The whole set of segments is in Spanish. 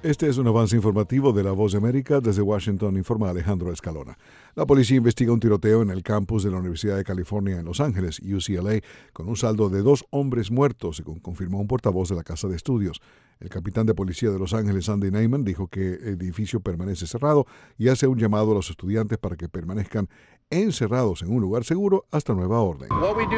Este es un avance informativo de La Voz de América. Desde Washington informa Alejandro Escalona. La policía investiga un tiroteo en el campus de la Universidad de California en Los Ángeles, UCLA, con un saldo de 2 hombres muertos, según confirmó un portavoz de la Casa de Estudios. El capitán de policía de Los Ángeles, Andy Neyman, dijo que el edificio permanece cerrado y hace un llamado a los estudiantes para que permanezcan encerrados en un lugar seguro hasta nueva orden.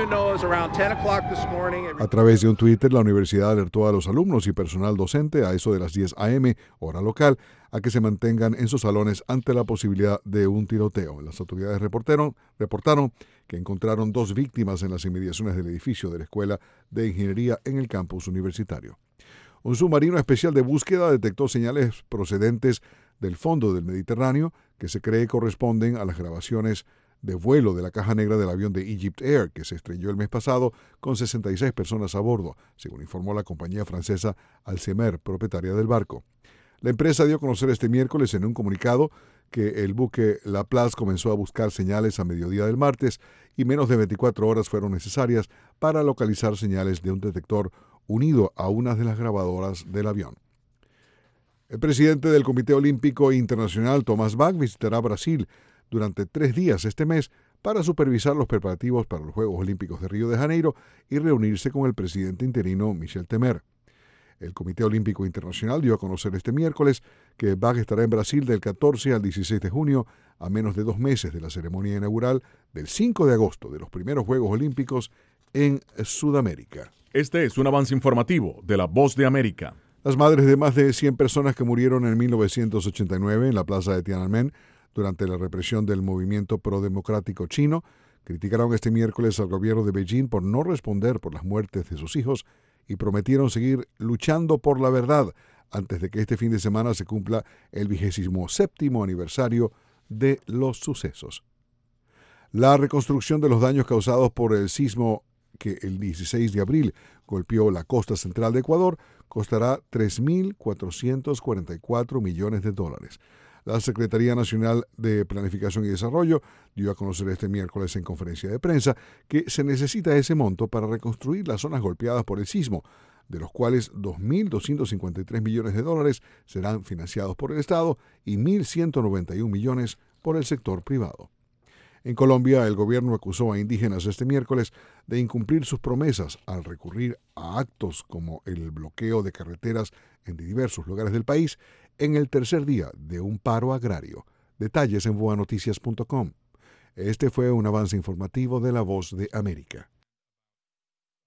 A través de un Twitter, la universidad alertó a los alumnos y personal docente a eso de las 10 a.m., hora local, a que se mantengan en sus salones ante la posibilidad de un tiroteo. Las autoridades reportaron que encontraron 2 víctimas en las inmediaciones del edificio de la Escuela de Ingeniería en el campus universitario. Un submarino especial de búsqueda detectó señales procedentes del fondo del Mediterráneo que se cree corresponden a las grabaciones de vuelo de la caja negra del avión de Egypt Air, que se estrelló el mes pasado con 66 personas a bordo, según informó la compañía francesa Alcemer, propietaria del barco. La empresa dio a conocer este miércoles en un comunicado que el buque Laplace comenzó a buscar señales a mediodía del martes y menos de 24 horas fueron necesarias para localizar señales de un detector unido a una de las grabadoras del avión. El presidente del Comité Olímpico Internacional, Thomas Bach, visitará Brasil durante 3 días este mes para supervisar los preparativos para los Juegos Olímpicos de Río de Janeiro y reunirse con el presidente interino Michel Temer. El Comité Olímpico Internacional dio a conocer este miércoles que Bach estará en Brasil del 14 al 16 de junio, a menos de 2 meses de la ceremonia inaugural del 5 de agosto de los primeros Juegos Olímpicos en Sudamérica. Este es un avance informativo de La Voz de América. Las madres de más de 100 personas que murieron en 1989 en la plaza de Tiananmen durante la represión del movimiento prodemocrático chino criticaron este miércoles al gobierno de Beijing por no responder por las muertes de sus hijos y prometieron seguir luchando por la verdad antes de que este fin de semana se cumpla el 27º aniversario de los sucesos. La reconstrucción de los daños causados por el sismo que el 16 de abril golpeó la costa central de Ecuador costará $3.444 millones. La Secretaría Nacional de Planificación y Desarrollo dio a conocer este miércoles en conferencia de prensa que se necesita ese monto para reconstruir las zonas golpeadas por el sismo, de los cuales $2.253 millones serán financiados por el Estado y $1.191 millones por el sector privado. En Colombia, el gobierno acusó a indígenas este miércoles de incumplir sus promesas al recurrir a actos como el bloqueo de carreteras en diversos lugares del país en el tercer día de un paro agrario. Detalles en boanoticias.com. Este fue un avance informativo de La Voz de América.